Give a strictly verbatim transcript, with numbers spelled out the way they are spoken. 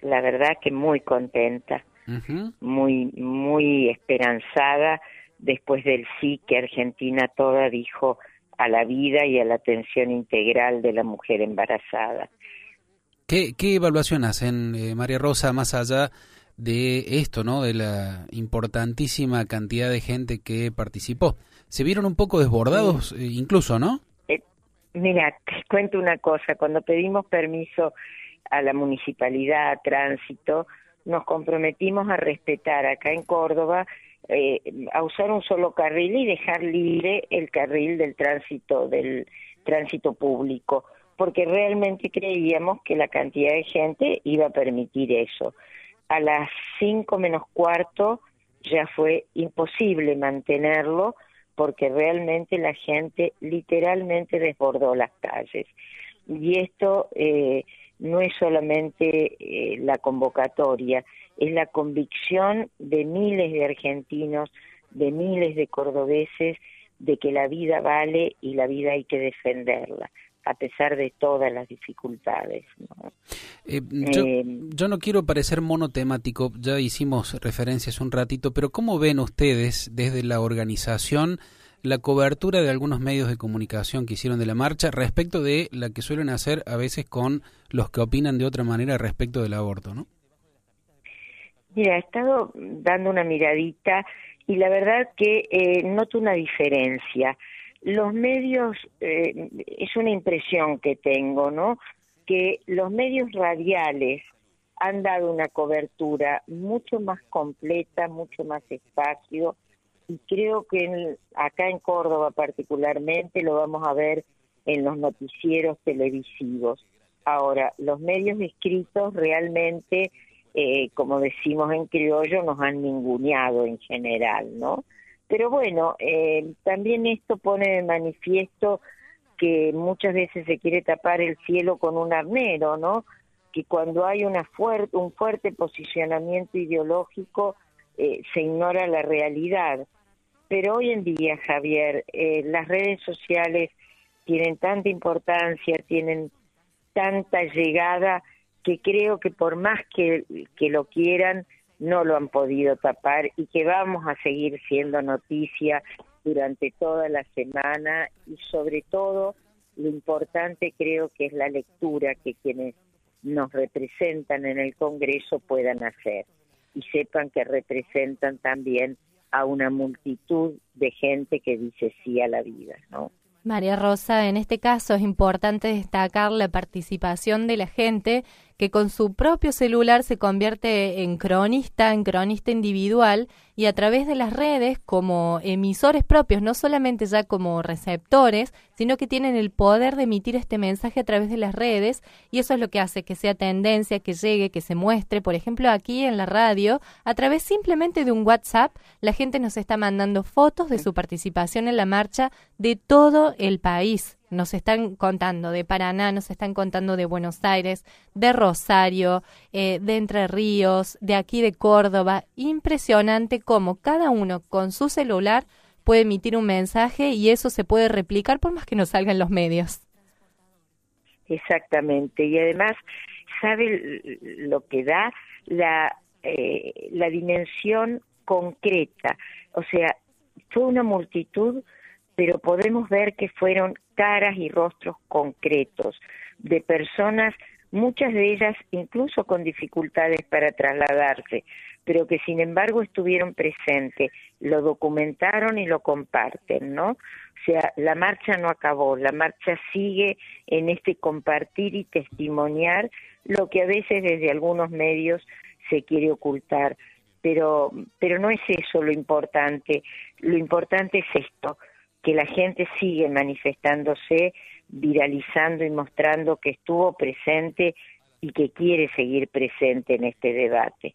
la verdad que muy contenta, Uh-huh. muy, muy esperanzada después del sí que Argentina toda dijo a la vida y a la atención integral de la mujer embarazada. ¿Qué, qué evaluación hacen, eh, María Rosa, más allá de esto, ¿no? De la importantísima cantidad de gente que participó? ¿Se vieron un poco desbordados, eh, incluso, no? Eh, mira, te cuento una cosa. Cuando pedimos permiso a la municipalidad, a tránsito, nos comprometimos a respetar acá en Córdoba, eh, a usar un solo carril y dejar libre el carril del tránsito, del tránsito público, porque realmente creíamos que la cantidad de gente iba a permitir eso. A las cinco menos cuarto ya fue imposible mantenerlo, porque realmente la gente literalmente desbordó las calles. Y esto eh, no es solamente eh, la convocatoria, es la convicción de miles de argentinos, de miles de cordobeses, de que la vida vale y la vida hay que defenderla, a pesar de todas las dificultades, ¿no? Eh, yo, Eh, yo no quiero parecer monotemático, ya hicimos referencias un ratito, pero ¿cómo ven ustedes desde la organización la cobertura de algunos medios de comunicación que hicieron de la marcha respecto de la que suelen hacer a veces con los que opinan de otra manera respecto del aborto, ¿no? Mira, he estado dando una miradita y la verdad que eh, noto una diferencia. Los medios, eh, es una impresión que tengo, ¿no? Que los medios radiales han dado una cobertura mucho más completa, mucho más espacio, y creo que en, acá en Córdoba particularmente lo vamos a ver en los noticieros televisivos. Ahora, los medios escritos realmente, eh, como decimos en criollo, nos han ninguneado en general, ¿no? Pero bueno, eh, también esto pone de manifiesto que muchas veces se quiere tapar el cielo con un arnero, ¿no? Que cuando hay una fuerte, un fuerte posicionamiento ideológico, eh, se ignora la realidad. Pero hoy en día, Javier, eh, las redes sociales tienen tanta importancia, tienen tanta llegada, que creo que por más que, que lo quieran, no lo han podido tapar, y que vamos a seguir siendo noticia durante toda la semana, y sobre todo lo importante creo que es la lectura que quienes nos representan en el Congreso puedan hacer, y sepan que representan también a una multitud de gente que dice sí a la vida, ¿no? María Rosa, en este caso es importante destacar la participación de la gente que con su propio celular se convierte en cronista, en cronista individual, y a través de las redes como emisores propios, no solamente ya como receptores, sino que tienen el poder de emitir este mensaje a través de las redes, y eso es lo que hace que sea tendencia, que llegue, que se muestre. Por ejemplo, aquí en la radio, a través simplemente de un WhatsApp, la gente nos está mandando fotos de su participación en la marcha de todo el país. Nos están contando de Paraná, nos están contando de Buenos Aires, de Rosario, eh, de Entre Ríos, de aquí de Córdoba. Impresionante cómo cada uno con su celular puede emitir un mensaje y eso se puede replicar por más que no salgan los medios. Exactamente, y además, ¿sabe lo que da? La, eh, la dimensión concreta. O sea, fue una multitud, pero podemos ver que fueron caras y rostros concretos de personas, muchas de ellas incluso con dificultades para trasladarse, pero que sin embargo estuvieron presentes, lo documentaron y lo comparten, ¿no? O sea, la marcha no acabó, la marcha sigue en este compartir y testimoniar lo que a veces desde algunos medios se quiere ocultar, pero, pero no es eso lo importante, lo importante es esto, que la gente sigue manifestándose, viralizando y mostrando que estuvo presente y que quiere seguir presente en este debate.